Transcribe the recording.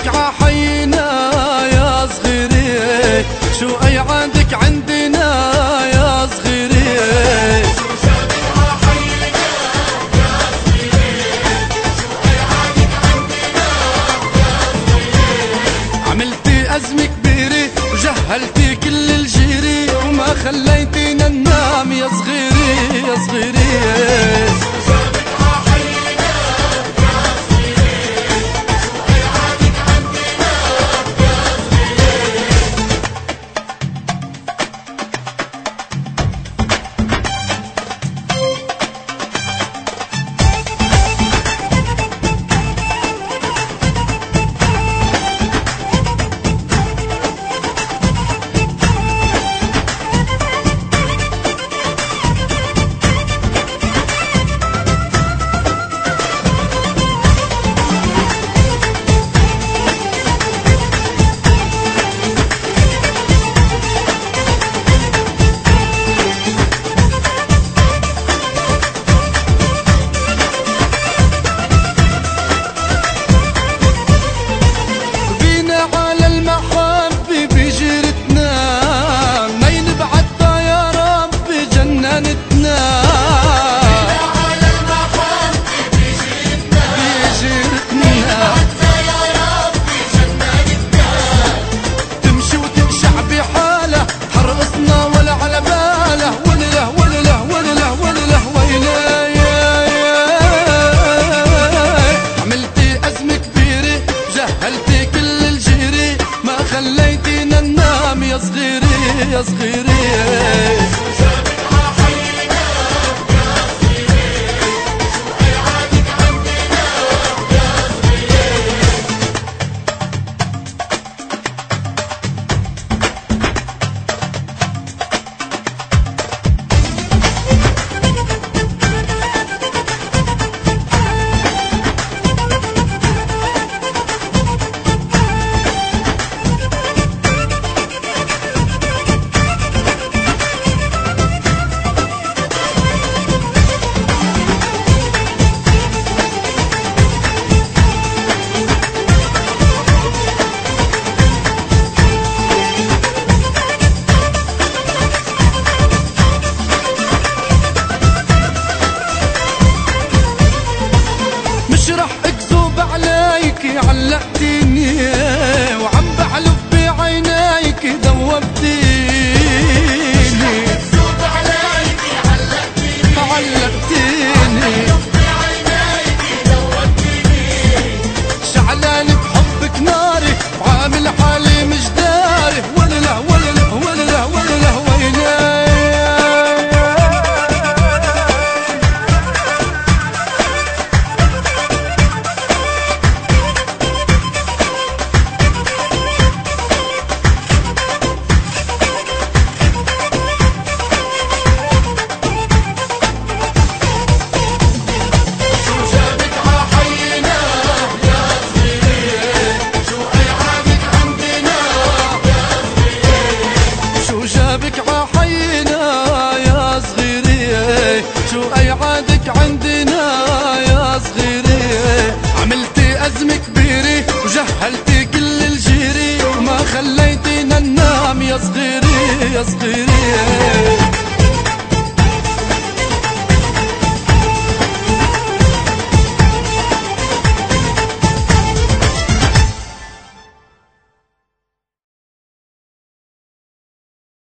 زادك عحينا يا صغيري، شو أي عندك عندنا يا صغيري. شو زادك عحينا يا صغيري، شو أي عندك عندنا يا صغيري. عملتي أزمة كبيرة وجهلتي كل الجيري، وما خليتينا ننام يا صغيري يا صغيري. خليتينا ننام يا صغيري يا صغيري. شو زادك عحينا يا صغيري، شو أي عادك عندنا يا صغيري. مش رح اكذب عليكي علقتيني